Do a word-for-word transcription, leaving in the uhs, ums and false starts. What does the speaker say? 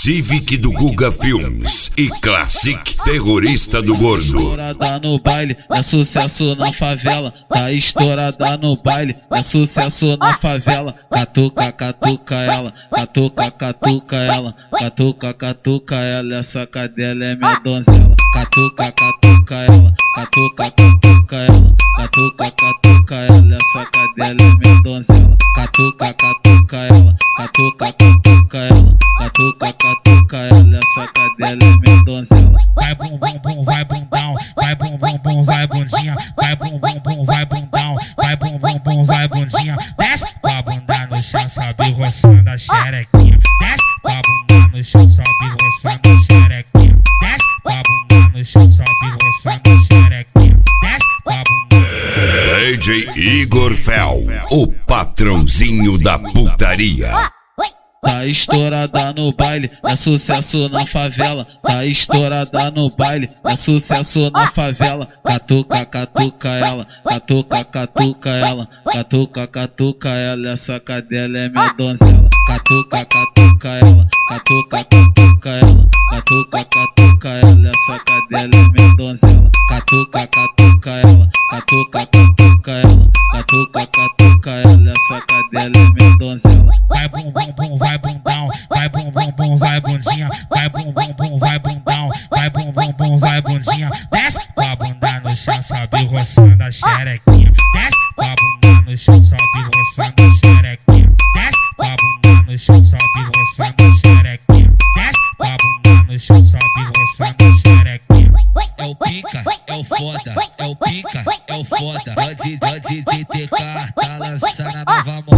Civic do Guga Filmes e Classic Terrorista do Gordo. Estourada no baile, é sucesso na favela. Tá estourada no baile, é sucesso na favela. Catuca, catuca ela, catuca, catuca ela, catuca, catuca ela. Essa cadela é minha donzela. Catuca, catuca ela, catuca, catuca ela, catuca, catuca ela. Essa cadela é minha donzela. Catuca, catuca ela, catuca, catuca ela, catuca, catuca ela. Essa cadela é minha donzela. Vai bum bum bum, vai bundão, vai bum bum bum, vai bundinha, vai bum bum bum, vai bundão, vai bum bum bum, vai bundinha. Desce com a bunda no chão, sobe roçando a xerequinha. Desce com a bunda no chão, sobe roçando a xerequinha. Desce com a bunda no chão, sobe roçando a xerequinha. Desce com a bunda. D J Igor Fel, o patrãozinho da putaria. Tá estourada no baile, é sucesso na favela. Tá estourada no baile, é sucesso na favela. Catuca, catuca ela, catuca, catuca ela, catuca, catuca ela. Essa cadela é minha donzela. Catuca, catuca ela, catuca, catuca ela, catuca, catuca ela. Essa cadela é minha donzela. Catuca, catuca ela, catuca, catuca ela, catuca, catuca ela. Essa cadela é minha donzela. Vai bum bum bum, vai bundão, vai bum bum bum, vai bundinha, vai bum bum bum, vai bundão, vai bum bum bum, vai bundinha. Desce com a bunda no chão, sobe roçando a xerequinha. Desce com a bunda no chão, sobe roçando a xerequinha. Desce com a bunda no chão, sobe roçando a xerequinha. Desce com a bunda no chão, sobe roçando a xerequinha. É o pica, é o foda, é o pica, é o foda. Pode, pode de T K, tá lançando a nova moda.